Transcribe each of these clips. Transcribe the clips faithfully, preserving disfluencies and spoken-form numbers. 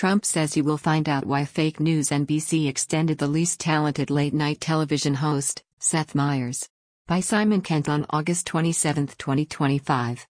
Trump says he will find out why fake news. N B C extended the least talented late-night television host, Seth Meyers. By Simon Kent on August twenty-seventh, twenty twenty-five.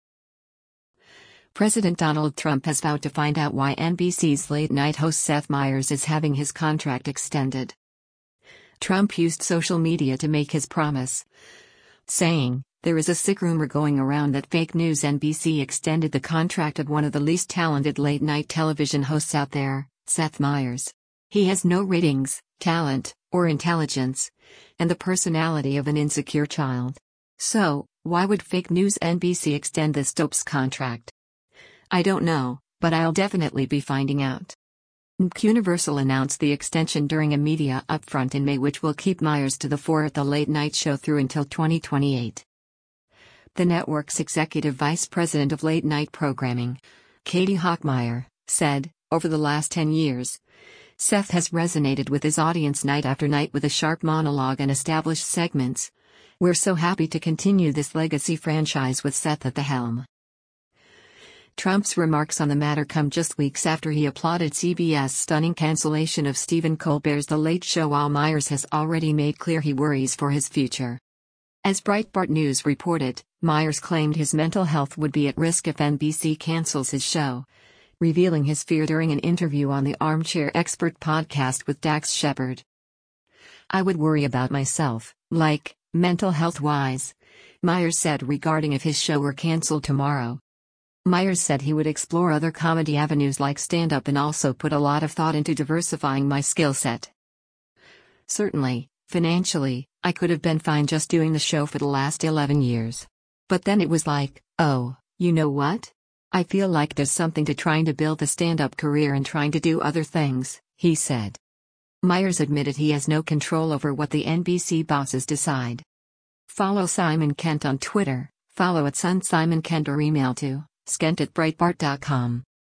President Donald Trump has vowed to find out why N B C's late-night host Seth Meyers is having his contract extended. Trump used social media to make his promise, saying, "There is a sick rumor going around that fake news. N B C extended the contract of one of the least talented late-night television hosts out there, Seth Meyers. He has no ratings, talent, or intelligence, and the personality of an insecure child. So, why would fake news N B C extend this dope's contract? I don't know, but I'll definitely be finding out." Universal announced the extension during a media upfront in May, which will keep Meyers to the fore at the late-night show through until twenty twenty-eight. The network's executive vice president of late-night programming, Katie Hochmeyer, said, "Over the last ten years, Seth has resonated with his audience night after night with a sharp monologue and established segments. We're so happy to continue this legacy franchise with Seth at the helm." Trump's remarks on the matter come just weeks after he applauded C B S' stunning cancellation of Stephen Colbert's The Late Show, while Meyers has already made clear he worries for his future. As Breitbart News reported, Meyers claimed his mental health would be at risk if N B C cancels his show, revealing his fear during an interview on the Armchair Expert podcast with Dax Shepard. "I would worry about myself, like, mental health-wise," Meyers said regarding if his show were canceled tomorrow. Meyers said he would explore other comedy avenues like stand-up and also put a lot of thought into diversifying my skill set. "Certainly, financially, I could have been fine just doing the show for the last eleven years. But then it was like, oh, you know what? I feel like there's something to trying to build a stand-up career and trying to do other things," he said. Meyers admitted he has no control over what the N B C bosses decide. Follow Simon Kent on Twitter, follow at Sun Simon Kent, or email to skent at breitbart dot com.